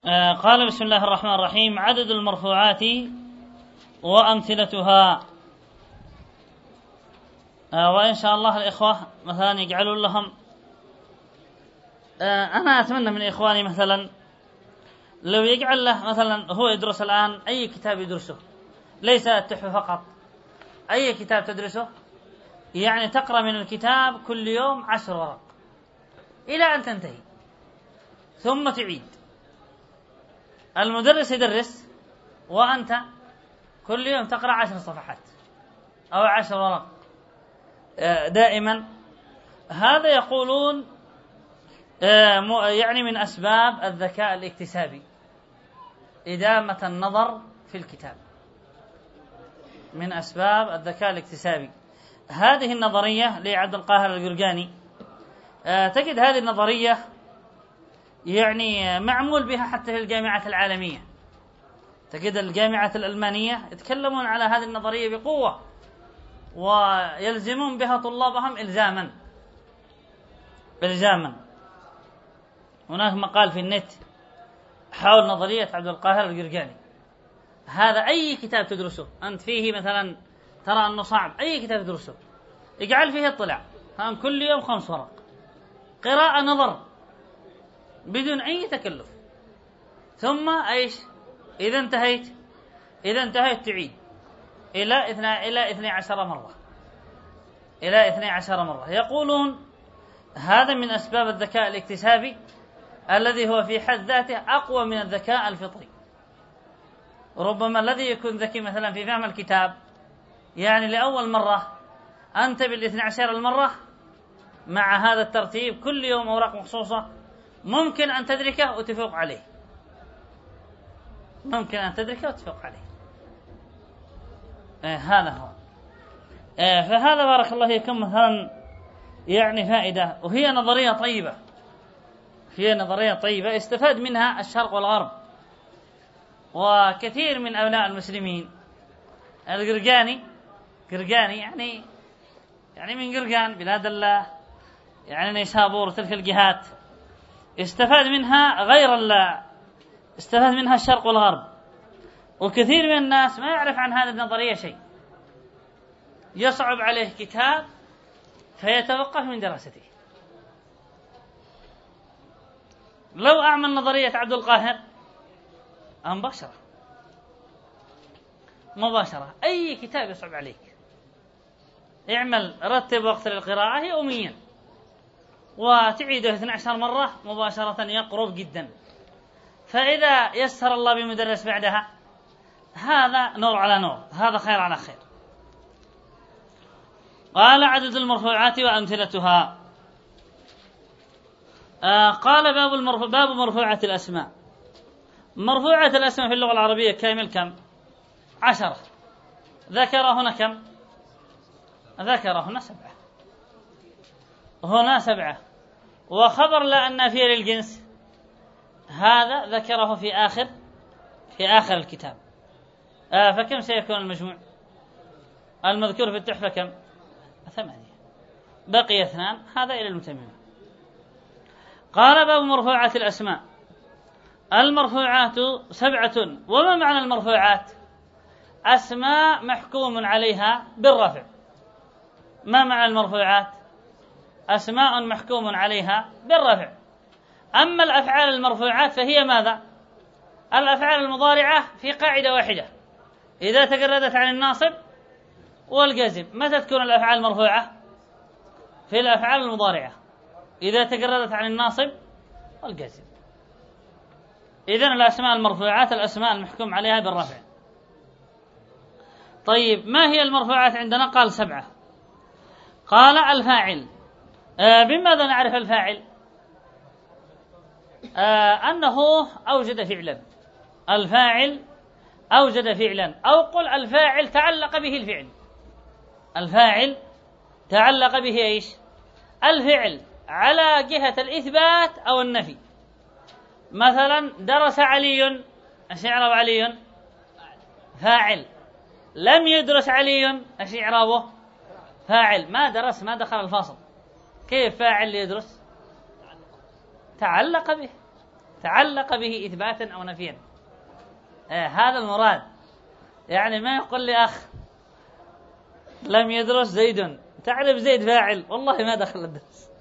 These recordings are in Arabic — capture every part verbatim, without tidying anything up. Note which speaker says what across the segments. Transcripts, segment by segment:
Speaker 1: آه قال بسم الله الرحمن الرحيم: عدد المرفوعات وأمثلتها. آه وإن شاء الله الإخوة مثلا يجعلون لهم، آه أنا أتمنى من إخواني مثلا لو يجعل له مثلا هو يدرس الآن أي كتاب يدرسه، ليس التحفة فقط، أي كتاب تدرسه، يعني تقرأ من الكتاب كل يوم عشر ورق إلى أن تنتهي ثم تعيد. المدرس يدرس وأنت كل يوم تقرأ عشر صفحات أو عشر ورق دائما. هذا يقولون يعني من أسباب الذكاء الاكتسابي إدامة النظر في الكتاب، من أسباب الذكاء الاكتسابي. هذه النظرية لعبد القاهر القرقاني، تجد هذه النظرية يعني معمول بها حتى في الجامعات العالمية، تجد الجامعات الألمانية يتكلمون على هذه النظرية بقوة ويلزمون بها طلابهم إلزاما إلزاما. هناك مقال في النت حول نظرية عبد القاهر القرقاني. هذا أي كتاب تدرسه أنت فيه مثلا ترى أنه صعب، أي كتاب تدرسه اجعل فيه اطلاع، هم كل يوم خمس ورق قراءة نظر بدون أي تكلف، ثم أيش إذا انتهيت إذا انتهيت تعيد إلى اثنا إلى اثني عشر مرة إلى اثني عشر مرة. يقولون هذا من أسباب الذكاء الاكتسابي الذي هو في حد ذاته أقوى من الذكاء الفطري. ربما الذي يكون ذكي مثلا في فهم الكتاب يعني لأول مرة، أنت بالاثني عشر المرة مع هذا الترتيب كل يوم أوراق مخصوصة ممكن أن تدركه وتفوق عليه، ممكن أن تدركه وتفوق عليه. آه هذا هو. آه فهذا بارك الله فيكم مثلا يعني فائدة، وهي نظرية طيبة، هي نظرية طيبة استفاد منها الشرق والغرب، وكثير من أبناء المسلمين. القرقاني قرقاني يعني يعني من قرقان بلاد الله، يعني نيسابور تلك الجهات، استفاد منها غير الله، استفاد منها الشرق والغرب. وكثير من الناس ما يعرف عن هذه النظرية شيء، يصعب عليه كتاب فيتوقف من دراسته. لو أعمل نظرية عبد القاهر مباشرة مباشرة أي كتاب يصعب عليك اعمل رتب وقت للقراءة يوميا وتعيده اثني عشر مرة مباشرة يقرب جدا. فإذا يسر الله بمدرس بعدها هذا نور على نور، هذا خير على خير. قال: عدد المرفوعات وأمثلتها. آه قال: باب المرفوع باب مرفوعات الأسماء. مرفوعات الأسماء في اللغة العربية كامل كم؟ عشرة. ذكر هنا كم؟ ذكر هنا سبعة، هنا سبعة. وخبر لا النافية للجنس هذا ذكره في آخر في آخر الكتاب. آه فكم سيكون المجموع؟ المذكور في التحفة كم؟ ثمانية، بقي اثنان، هذا إلى المتممة. قال: باب مرفوعات الأسماء. المرفوعات سبعة. وما معنى المرفوعات؟ أسماء محكوم عليها بالرفع. ما معنى المرفوعات؟ أسماء محكوم عليها بالرفع. أما الأفعال المرفوعات فهي ماذا؟ الأفعال المضارعة في قاعدة واحدة، إذا تجردت عن الناصب والجازم. متى تكون الأفعال مرفوعة؟ في الأفعال المضارعة إذا تجردت عن الناصب والجازم. إذن الأسماء المرفوعات الأسماء المحكوم عليها بالرفع. طيب، ما هي المرفوعات عندنا؟ قال: سبعة. قال: الفاعل. آه بماذا نعرف الفاعل؟ آه أنه أوجد فعلا. الفاعل أوجد فعلا، أو قل الفاعل تعلق به الفعل. الفاعل تعلق به إيش؟ الفعل على جهة الإثبات أو النفي. مثلا درس علي، ايش إعراب علي؟ فاعل. لم يدرس علي، ايش إعرابه؟ فاعل. ما درس، ما دخل الفاصل. كيف فاعل يدرس؟ تعلق به. تعلق به إثباتا أو نفيا. آه هذا المراد. يعني ما يقول لي أخ لم يدرس زيد، تعرف زيد فاعل، والله ما دخل الدرس.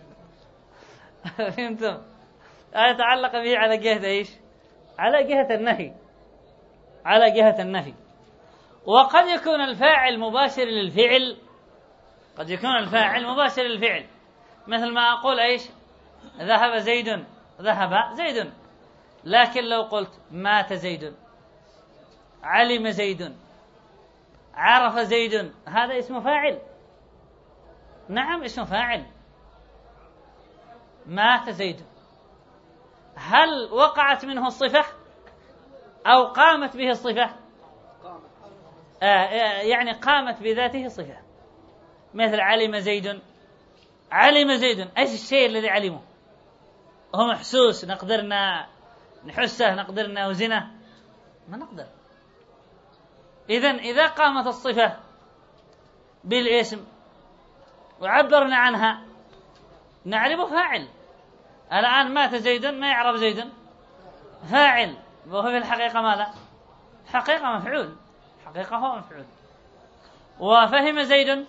Speaker 1: فهمتم؟ يتعلق به على جهة إيش؟ على جهة النفي، على جهة النفي. وقد يكون الفاعل مباشر للفعل، قد يكون الفاعل مباشر للفعل، مثل ما أقول إيش؟ ذهب زيد، ذهب زيد. لكن لو قلت مات زيد، علم زيد، عرف زيد، هذا اسمه فاعل. نعم اسمه فاعل. مات زيد، هل وقعت منه الصفة أو قامت به الصفة؟ آه يعني قامت بذاته صفة. مثل علم زيد، علم زيد، ايش الشيء الذي علمه؟ هو محسوس، نقدرنا نحسه، نقدرنا نوزنه؟ ما نقدر. إذن إذا قامت الصفة بالاسم وعبرنا عنها نعرفه فاعل. الآن مات زيد، ما يعرف زيد فاعل، وهو في الحقيقة ماذا؟ حقيقة مفعول، حقيقة هو مفعول. وفهم زيد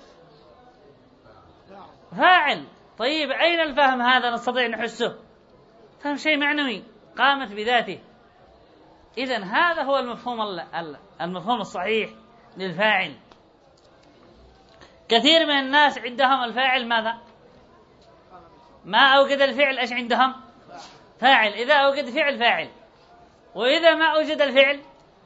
Speaker 1: فاعل. طيب أين الفهم هذا نستطيع نحسه؟ فهم شيء معنوي قامت بذاته. إذن هذا هو المفهوم المفهوم الصحيح للفاعل. كثير من الناس عندهم الفاعل ماذا؟ ما أوجد الفعل إيش عندهم؟ فاعل. إذا أوجد فعل فاعل، وإذا ما أوجد الفعل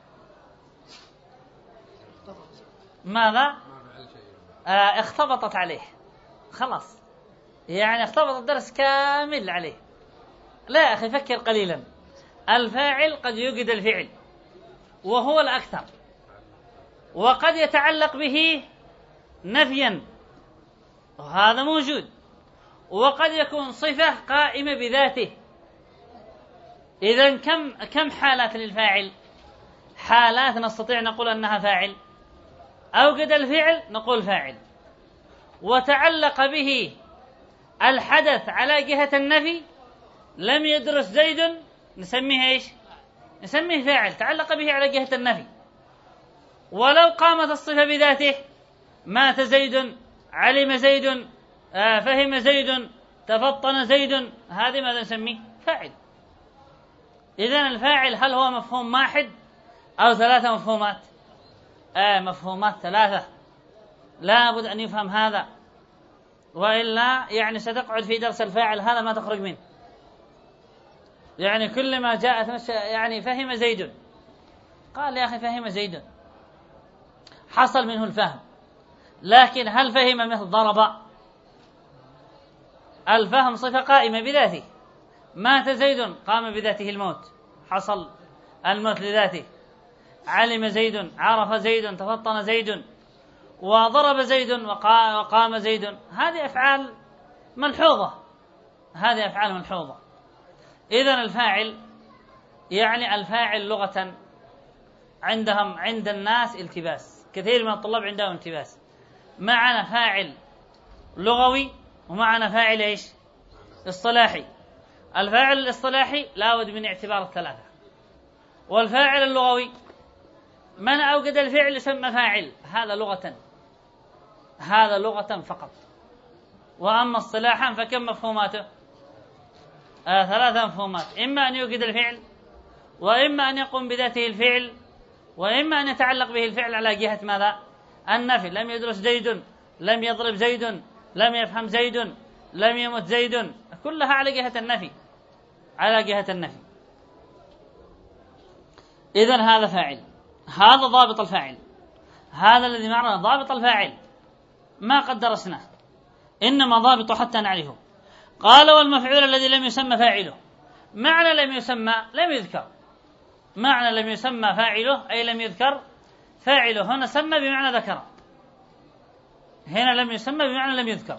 Speaker 1: ماذا؟ آه اختبطت عليه، خلاص، يعني اختبط الدرس كامل عليه. لا أخي فكر قليلا. الفاعل قد يوجد الفعل وهو الأكثر، وقد يتعلق به نفيا وهذا موجود، وقد يكون صفة قائمة بذاته. إذن كم كم حالات للفاعل؟ حالات نستطيع نقول أنها فاعل. أوجد الفعل نقول فاعل، وتعلق به الحدث على جهة النفي، لم يدرس زيد، نسميه إيش؟ نسميه فاعل تعلق به على جهة النفي. ولو قامت الصفة بذاته، مات زيد، علم زيد، آه فهم زيد، تفطن زيد، هذه ماذا نسميه؟ فاعل. إذن الفاعل هل هو مفهوم واحد أو ثلاثة مفهومات؟ آه مفهومات ثلاثة، لا بد أن يفهم هذا، وإلا يعني ستقعد في درس الفاعل هذا ما تخرج منه. يعني كل ما جاءت يعني فهم زيد، قال يا أخي فهم زيد، حصل منه الفهم، لكن هل فهم مثل ضرب؟ الفهم صفة قائمة بذاته. مات زيد، قام بذاته الموت، حصل الموت لذاته. علم زيد، عرف زيد، تفطن زيد، وضرب زيد، وقام زيد. هذه أفعال ملحوظة، هذه أفعال ملحوظة. إذن الفاعل يعني الفاعل لغة عندهم عند الناس التباس، كثير من الطلاب عندهم التباس. معنا فاعل لغوي ومعنا فاعل إيش؟ اصطلاحي. الفاعل الاصطلاحي لا بد من اعتبار الثلاثة. والفاعل اللغوي من أوجد الفعل يسمى فاعل، هذا لغة، هذا لغة فقط. وأما اصطلاحا فكم مفهوماته؟ آه ثلاثة مفهومات، إما أن يوجد الفعل، وإما أن يقوم بذاته الفعل، وإما أن يتعلق به الفعل على جهة ماذا؟ النفي. لم يدرس زيد، لم يضرب زيد، لم يفهم زيد، لم يمت زيد، كلها على جهة النفي، على جهة النفي. إذن هذا فاعل، هذا ضابط الفاعل، هذا الذي معنا ضابط الفاعل ما قد درسناه، إنما ضابط حتى نعرفه. قال والمفعول الذي لم يسمى فاعله. معنى لم يسمى لم يذكر، معنى لم يسمى فاعله أي لم يذكر فاعله. هنا سمى بمعنى ذكر، هنا لم يسمى بمعنى لم يذكر.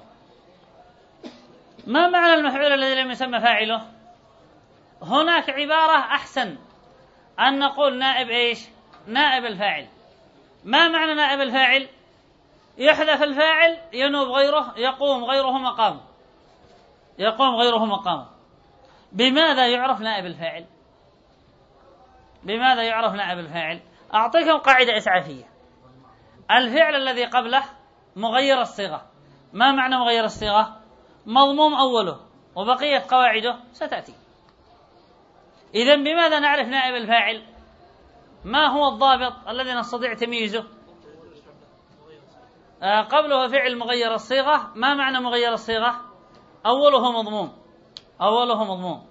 Speaker 1: ما معنى المفعول الذي لم يسمى فاعله؟ هناك عبارة أحسن أن نقول نائب إيش؟ نائب الفاعل. ما معنى نائب الفاعل؟ يحذف الفاعل ينوب غيره، يقوم غيره مقامه، يقوم غيره مقامه. بماذا يعرف نائب الفاعل؟ بماذا يعرف نائب الفاعل؟ أعطيكم قاعدة إسعافية. الفعل الذي قبله مغير الصيغة. ما معنى مغير الصيغة؟ مضموم أوله وبقية قواعده ستأتي. إذن بماذا نعرف نائب الفاعل؟ ما هو الضابط الذي نستطيع تمييزه؟ آه قبله فعل مغير الصيغة. ما معنى مغير الصيغة؟ أوله مضموم. أوله مضموم.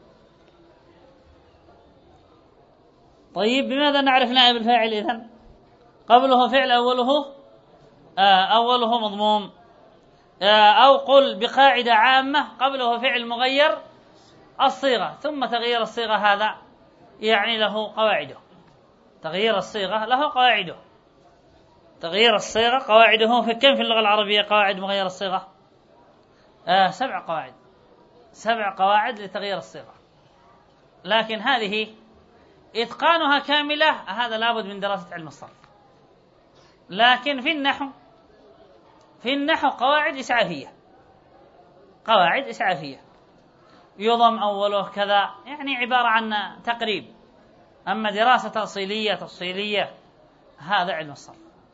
Speaker 1: طيب بماذا نعرف نائب الفاعل إذن؟ قبله فعل أوله آه أوله مضموم. آه أو قل بقاعدة عامة قبله فعل مغير الصيغة ثم تغيير الصيغة، هذا يعني له قواعده. تغيير الصيغة له قواعده. تغيير الصيغة قواعده في كم في اللغة العربية قواعد مغير الصيغة؟ آه سبع قواعد. سبع قواعد لتغيير الصيغة، لكن هذه إتقانها كاملة هذا لابد من دراسة علم الصرف. لكن في النحو في النحو قواعد إسعافية. قواعد إسعافية يضم أوله كذا، يعني عبارة عن تقريب. أما دراسة تأصيلية تفصيلية هذا علم الصرف.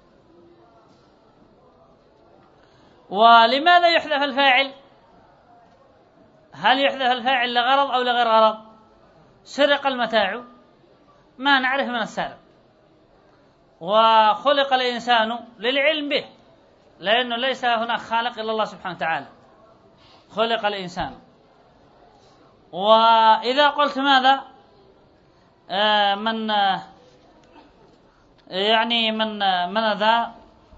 Speaker 1: ولماذا يحذف الفاعل؟ هل يحذف الفاعل لغرض أو لغير غرض؟ سرق المتاع ما نعرف من السارق، وخلق الإنسان للعلم به، لأنه ليس هناك خالق إلا الله سبحانه وتعالى. خلق الإنسان. وإذا قلت ماذا آه من آه يعني من آه من ذا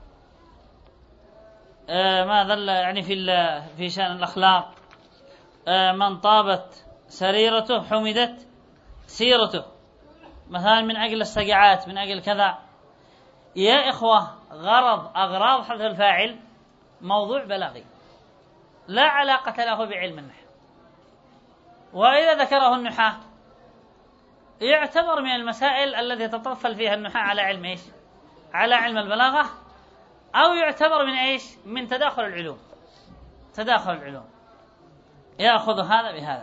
Speaker 1: آه ماذا يعني في في شأن الأخلاق آه من طابت سريرته حمدت سيرته، مثلا من أجل السجعات، من أجل كذا. يا إخوة غرض أغراض حذف الفاعل موضوع بلاغي لا علاقة له بعلم النحو، وإذا ذكره النحاة يعتبر من المسائل التي تتطفل فيها النحاة على علم إيش؟ على علم البلاغة، أو يعتبر من إيش؟ من تداخل العلوم. تداخل العلوم يأخذ هذا بهذا.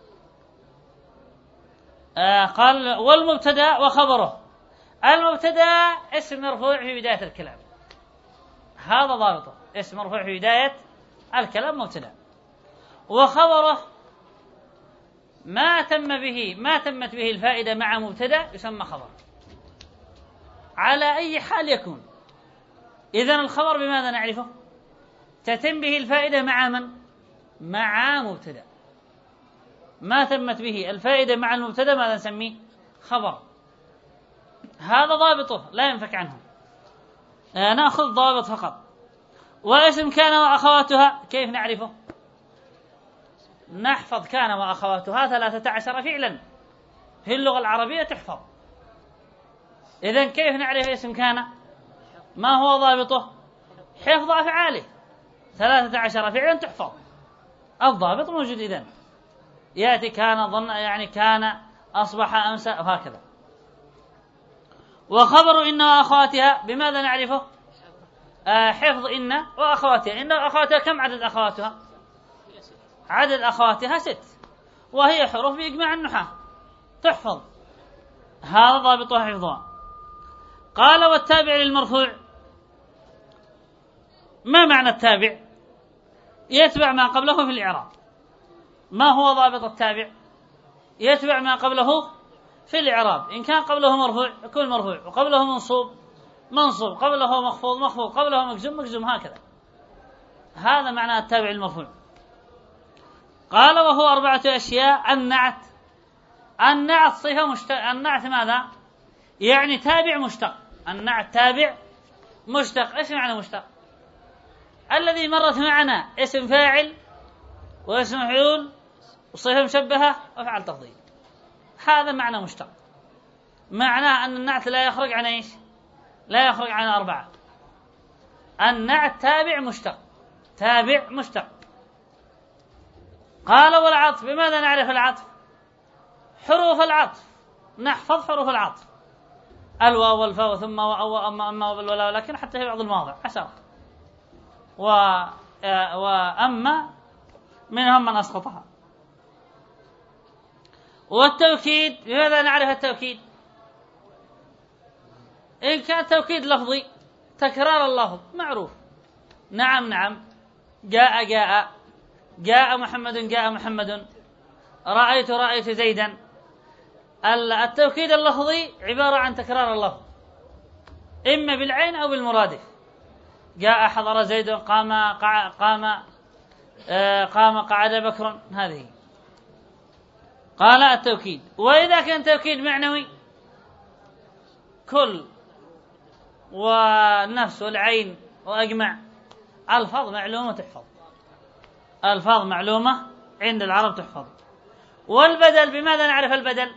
Speaker 1: آه قال والمبتدأ وخبره. المبتدأ اسم مرفوع في بداية الكلام، هذا ضابطه، اسم مرفوع في بداية الكلام مبتدأ. وخبره ما تم به ما تمت به الفائدة مع مبتدأ يسمى خبر على أي حال يكون. إذن الخبر بماذا نعرفه؟ تتم به الفائدة مع من؟ مع مبتدأ. ما تمت به الفائدة مع المبتدأ ماذا نسميه؟ خبر. هذا ضابطه لا ينفك عنه. آه نأخذ ضابط فقط. واسم كان وأخواتها كيف نعرفه؟ نحفظ كان وأخواتها ثلاثة عشر فعلا في اللغة العربية تحفظ. إذن كيف نعرف اسم كان؟ ما هو ضابطه؟ حفظ أفعاله، ثلاثة عشر فعلا تحفظ. الضابط موجود. إذن يأتي كان ظن يعني كان أصبح أمسى وهكذا. وخبر إن وأخواتها بماذا نعرفه؟ آه حفظ إن وأخواتها. إن وأخواتها كم عدد أخواتها؟ عدد أخواتها ست، وهي حروف بإجماع النحاة تحفظ. هذا ضابطها حفظها. قال والتابع للمرفوع. ما معنى التابع؟ يتبع ما قبله في الإعراب. ما هو ضابط التابع؟ يتبع ما قبله في الإعراب. إن كان قبله مرفوع يكون مرفوع، وقبله منصوب منصوب، قبله مخفوض مخفوض، قبله مجزوم مجزوم، هكذا. هذا معنى التابع المرفوع. قال وهو أربعة أشياء. النعت. النعت صفة مشتق. النعت ماذا؟ يعني تابع مشتق. النعت تابع مشتق. إيش معنى مشتق؟ الذي مرت معنا اسم فاعل واسم مفعول وصفة مشبهة وفعل تفضيل، هذا معنى مشتق. معناه أن النعت لا يخرج عن إيش؟ لا يخرج عن أربعة. النعت تابع مشتق. تابع مشتق. قال والعطف. بماذا نعرف العطف؟ حروف العطف. نحفظ حروف العطف، الواو والفاء ثم وأما أما والولا ولكن حتى في بعض المواضع عشرة، وأما منهم من أسقطها. والتوكيد بماذا نعرف التوكيد؟ إن كان توكيد لفظي تكرار اللفظ معروف، نعم نعم، جاء جاء، جاء محمد جاء محمد، رأيت رأيت زيدا. التوكيد اللفظي عبارة عن تكرار اللفظ إما بالعين أو بالمرادف. جاء حضر زيد، قام قع قام آه قام قعد بكر، هذه قال التوكيد. وإذا كان توكيد معنوي كل والنفس والعين وأجمع، الفاظ معلومة تحفظ، الفاظ معلومة عند العرب تحفظ. والبدل بماذا نعرف البدل؟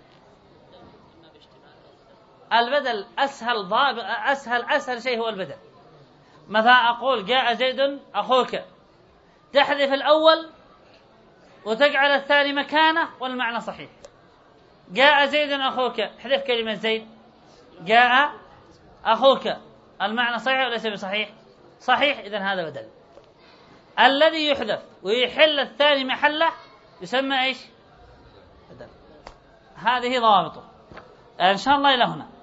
Speaker 1: البدل أسهل ضاب أسهل أسهل شيء هو البدل. مثلا أقول جاء زيد أخوك، تحذف الأول وتجعل الثاني مكانه والمعنى صحيح. جاء زيد أخوك، احذف كلمة زيد، جاء أخوك، المعنى صحيح وليس بصحيح؟ صحيح. إذن هذا بدل. الذي يحذف ويحل الثاني محله يسمى إيش؟ بدل. هذه ضوابطه إن شاء الله. إلى هنا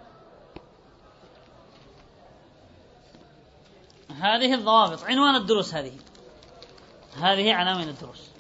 Speaker 1: هذه الضوابط، عنوان الدروس، هذه هذه عناوين الدروس.